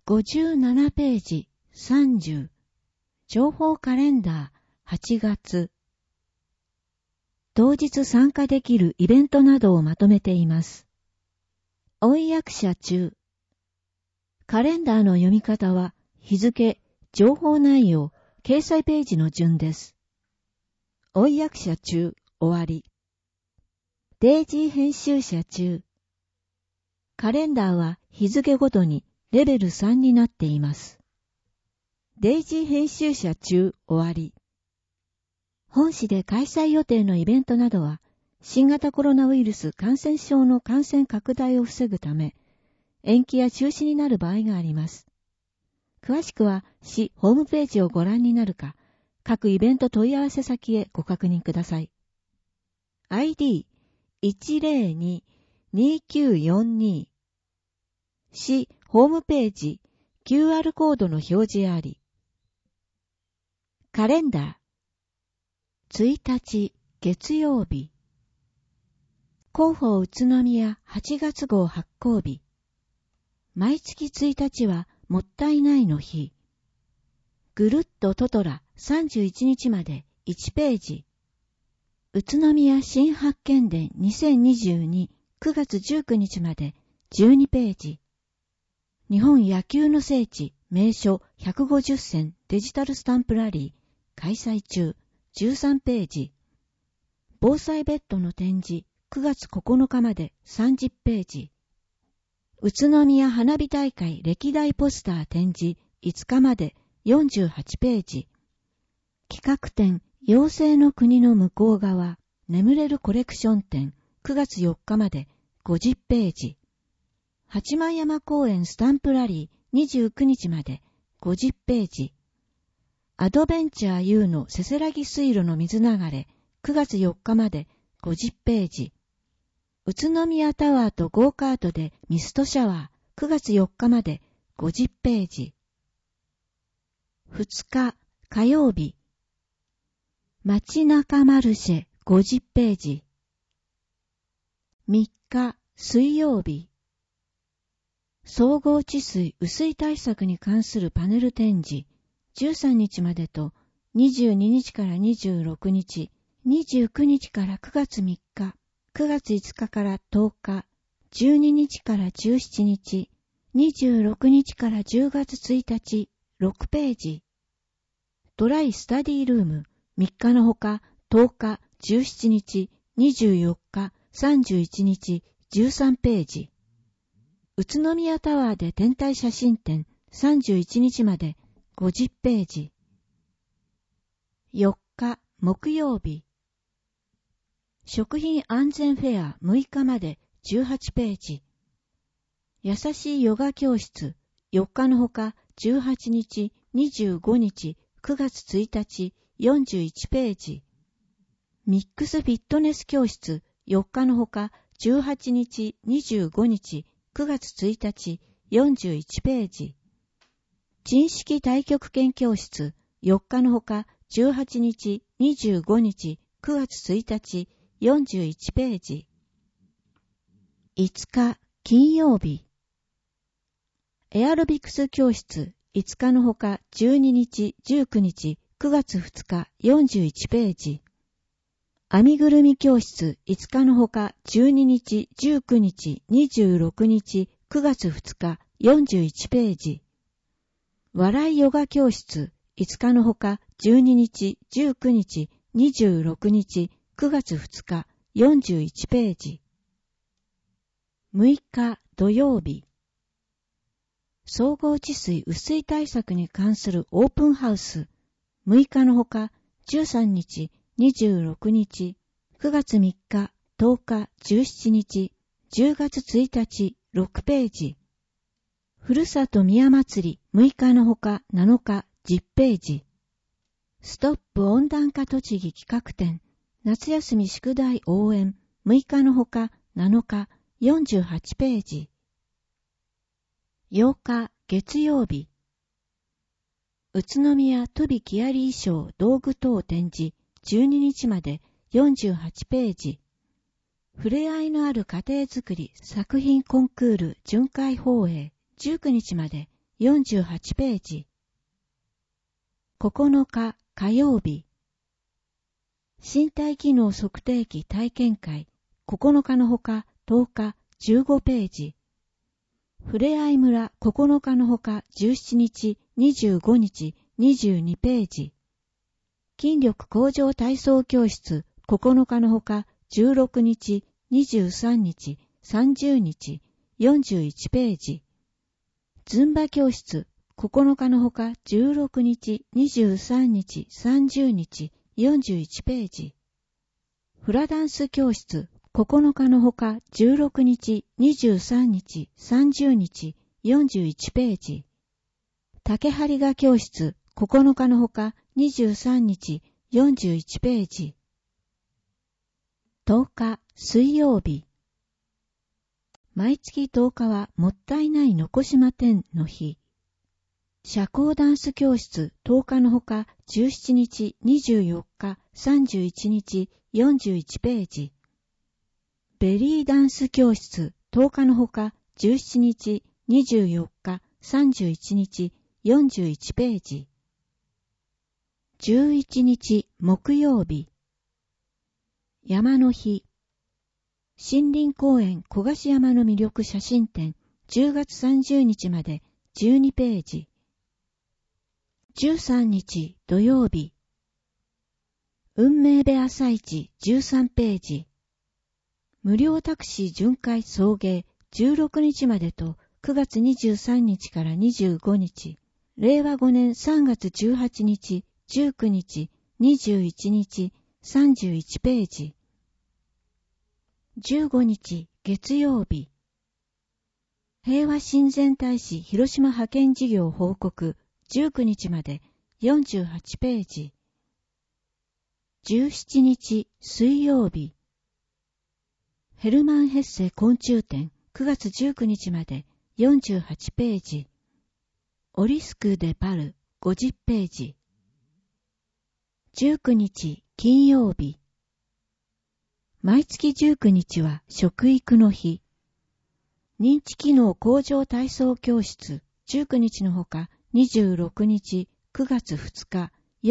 57ページ30情報カレンダー8月当日参加できるイベントなどをまとめています。追訳者中カレンダーの読み方は日付、情報内容、掲載ページの順です。追訳者中終わりデイジー編集者中カレンダーは日付ごとにレベル3になっています。デイジー編集者中終わり。本誌で開催予定のイベントなどは、新型コロナウイルス感染症の感染拡大を防ぐため、延期や中止になる場合があります。詳しくは、市ホームページをご覧になるか、各イベント問い合わせ先へご確認ください。ID102-2942 市ホームページ QR コードの表示あり。カレンダー1日月曜日広報宇都宮8月号発行日毎月1日はもったいないの日ぐるっとトトラ31日まで1ページ宇都宮新発見伝2022 9月19日まで12ページ日本野球の聖地名所150選デジタルスタンプラリー開催中13ページ防災ベッドの展示9月9日まで30ページ宇都宮花火大会歴代ポスター展示5日まで48ページ企画展妖精の国の向こう側眠れるコレクション展9月4日まで50ページ八幡山公園スタンプラリー29日まで50ページアドベンチャー U のせせらぎ水路の水流れ9月4日まで50ページ宇都宮タワーとゴーカートでミストシャワー9月4日まで50ページ2日火曜日街中マルシェ50ページ3日水曜日総合治水・雨水対策に関するパネル展示13日までと22日から26日、29日から9月3日、9月5日から10日、12日から17日、26日から10月1日、6ページ。トライスタディルーム3日のほか10日、17日、24日、31日、13ページ。宇都宮タワーで天体写真展31日まで50ページ。4日木曜日。食品安全フェア6日まで18ページ。優しいヨガ教室4日のほか18日、25日、9月1日、41ページ。ミックスフィットネス教室4日のほか18日、25日、9月1日、41ページ。珍式太極拳教室4日のほか18日、25日、9月1日、41ページ。5日金曜日。エアロビクス教室5日のほか12日、19日、9月2日、41ページ。編みぐるみ教室5日のほか12日、19日、26日、9月2日、41ページ。笑いヨガ教室5日のほか12日、19日、26日、9月2日、41ページ。6日土曜日。総合治水・雨水対策に関するオープンハウス6日のほか13日、26日、9月3日、10日、17日、10月1日、6ページ。ふるさと宮祭り6日のほか7日、10ページ。ストップ温暖化栃木企画展夏休み宿題応援6日のほか7日、48ページ。8日月曜日。宇都宮トビキアリ衣装道具等展示12日まで48ページ。触れ合いのある家庭づくり作品コンクール巡回放映19日まで 48ページ。9日火曜日。身体機能測定器体験会、9日のほか10日15ページ。ふれあい村9日のほか17日、25日、22ページ。筋力向上体操教室9日のほか16日、23日、30日、41ページ。ズンバ教室9日のほか16日、23日、30日、41ページ。フラダンス教室9日のほか16日、23日、30日、41ページ。竹張画教室9日のほか23日、41ページ。10日水曜日。毎月10日はもったいないのこしま展の日。社交ダンス教室10日のほか17日、24日、31日、41ページ。ベリーダンス教室10日のほか17日、24日、31日、41ページ。11日木曜日。山の日。森林公園小菓子山の魅力写真展10月30日まで12ページ。13日土曜日。運命部朝市13ページ。無料タクシー巡回送迎16日までと9月23日から25日。令和5年3月18日、19日、21日、31ページ。15日月曜日。平和親善大使広島派遣事業報告19日まで48ページ。17日水曜日。ヘルマン・ヘッセ昆虫展9月19日まで48ページ。オリスク・デ・パル50ページ。19日金曜日。毎月19日は食育の日。認知機能向上体操教室19日のほか26日9月2日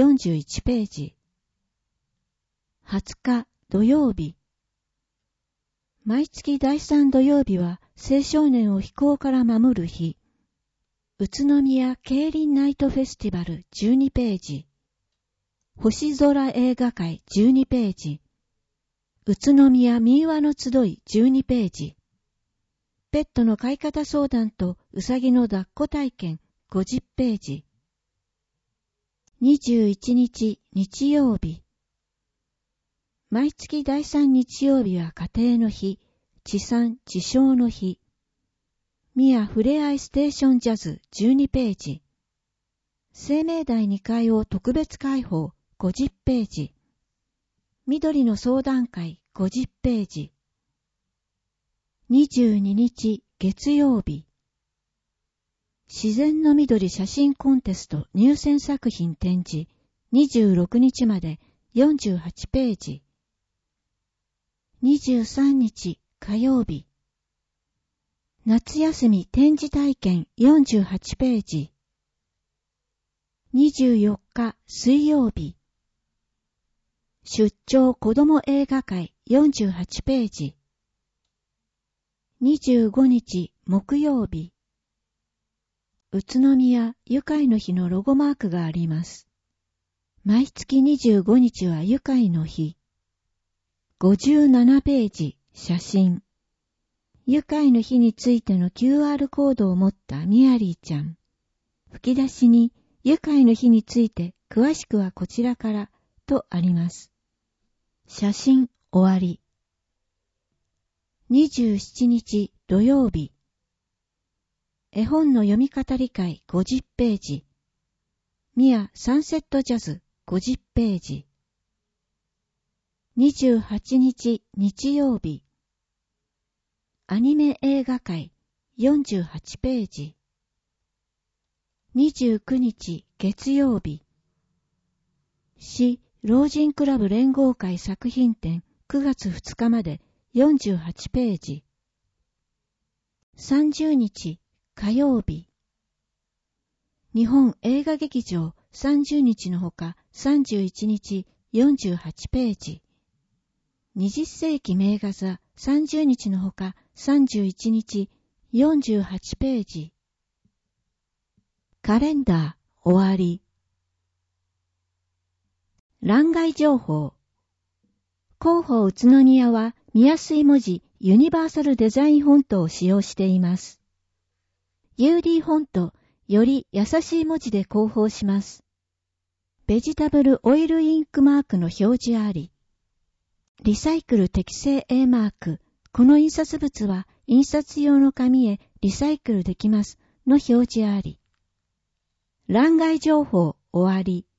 41ページ。20日土曜日。毎月第3土曜日は青少年を非行から守る日。宇都宮競輪ナイトフェスティバル12ページ。星空映画会12ページ。宇都宮民話の集い12ページ。ペットの飼い方相談とうさぎの抱っこ体験50ページ。21日日曜日。毎月第3日曜日は家庭の日、地産地消の日。宮ふれあいステーションジャズ12ページ。生命台2階を特別開放50ページ。緑の相談会50ページ。22日月曜日。自然の緑写真コンテスト入選作品展示26日まで48ページ。23日火曜日。夏休み展示体験48ページ。24日水曜日。出張子ども映画会48ページ。25日木曜日。宇都宮愉快の日のロゴマークがあります。毎月25日は愉快の日。57ページ写真。愉快の日についての QR コードを持ったミアリーちゃん。吹き出しに愉快の日について詳しくはこちらからとあります。写真終わり。27日土曜日。絵本の読み語り会50ページ。ミアサンセットジャズ50ページ。28日日曜日。アニメ映画会48ページ。29日月曜日。市老人クラブ連合会作品展9月2日まで48ページ。30日火曜日。 日本映画劇場30日のほか31日48ページ。20世紀名画座30日のほか31日48ページ。カレンダー終わり。欄外情報。広報宇都宮は見やすい文字ユニバーサルデザインフォントを使用しています。UD フォントより優しい文字で広報します。ベジタブルオイルインクマークの表示あり。リサイクル適正 A マーク。この印刷物は印刷用の紙へリサイクルできますの表示あり。欄外情報終わり。